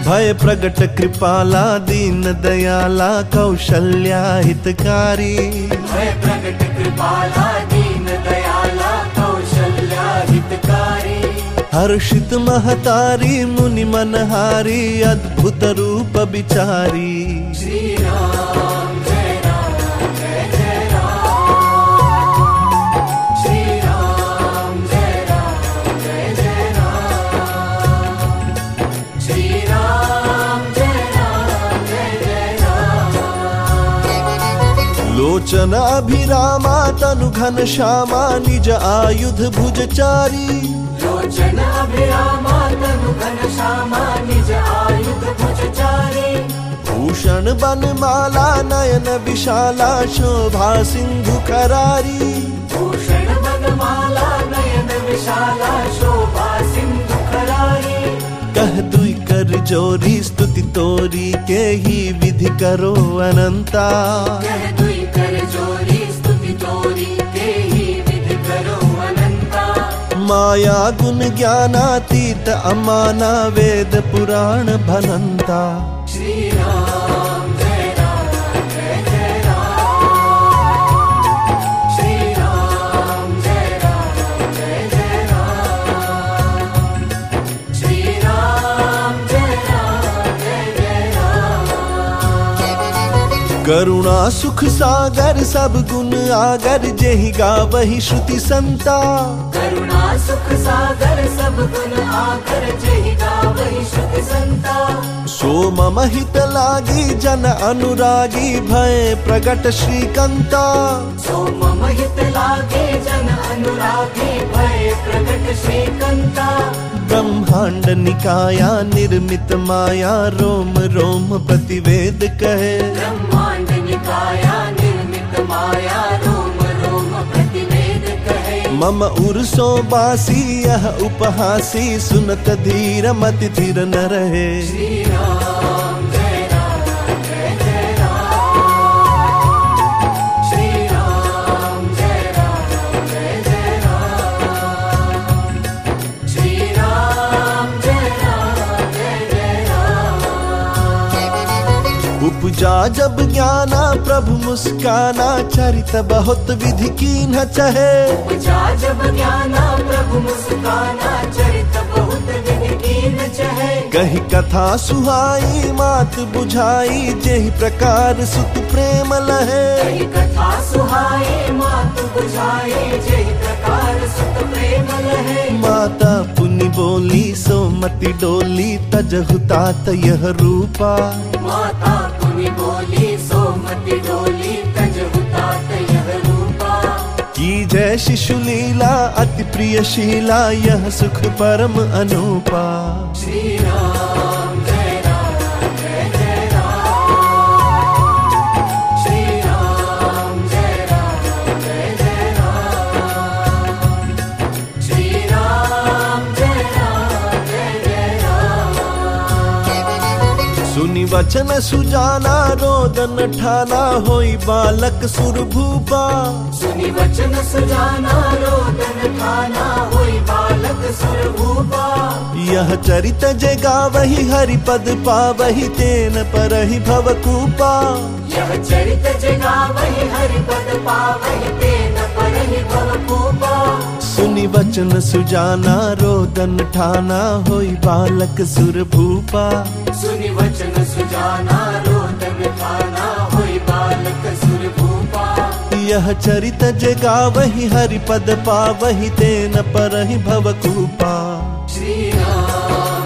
भय प्रगट कृपाला दीन दयाला कौशल्या हितकारी। भय प्रगट कृपाला दीन दयाला कौशल्या हितकारी। हर्षित महतारी मुनि मनहारी अद्भुत रूप विचारी। श्री राम जय राम जय जय राम। श्री राम जय राम जय जय राम। श्री राम जय जय राम। लोचन अभिरामा तनु घन श्यामा निज आयुध भुजचारी। लोचन अभिरामा तनु घन श्यामा निज आयुध भुजचारी। भूषण बनमाला नयन विशाला शोभा सिंधु करारी। भूषण बनमाला नयन विशाला शोभा सिंधु करारी। कह दुई कर जोरी स्तुति तोरी के ही विधि करो अनंता। कह दुई कर जोरी स्तुति तोरी के ही विधि करो अनंता। माया गुण ज्ञानातीत अमाना वेद पुराण भनंता। श्री राम जय जय राम। श्री राम जय जय राम। श्री राम जय जय राम। करुणा सुख सागर सब गुण आगर जेहि गावहि श्रुति संता। करुणा सुख सागर सब गुण आकर जेहि गावहि श्रुति संता। सो मम हित लागी जन अनुरागी भय प्रगट श्रीकंता। सो मम हित लागे जन अनुरागी भय प्रगट श्रीकंता। ब्रह्मांड निकाया निर्मित माया रोम रोम प्रतिवेद कहे। ब्रह्मांड निकाया निर्मित माया रोम रोम प्रतिवेद कहे। मम उर्सो बासी यह उपहासी सुनत धीर मति धीर न रहे। श्री राम जय जय राम। श्री राम जय जय राम। श्री राम जय जय राम। उपजा जब ज्ञाना प्रभु मुस्काना चरित बहुत विधि कीन्ह चहे। उपजा जब ज्ञाना प्रभु मुस्काना चरित बहुत विधि कीन्ह चहे। कही कथा सुहाई मात बुझाई जेहि प्रकार सुत प्रेम लहे। कही कथा सुहाई मात बुझाई जेहि प्रकार सुत प्रेम लहे। माता पुनि बोली सो मति डोली तजहु तात यह रूपा। माता पुनि बोली सो मति डोली तजहु तात यह रूपा। की जय शिशु लीला अति प्रिय शीला यह सुख परम अनूपा। श्री राम जय जय राम। श्री राम जय जय राम। श्री राम जय जय राम। सुनि वचन सुजाना रोदन ठाना होई बालक सुरभूपा। सुनि वचन सुजाना रोदन ठाना होई बालक सुरभूपा। यह चरित जे गावहि हरि पद पावहि तेन परहि भवकूपा। यह चरित जे गावहि हरि पद पावहि तेन परहि भवकूपा। सुनि वचन सुजाना रोदन ठाना होई बालक सुरभूपा। सुनि वचन सुजाना रोदन ठाना होई बालक सुरभूपा। यह चरित जे गावहि हरि पद पावहि तेन परहि भवकूपा। श्री राम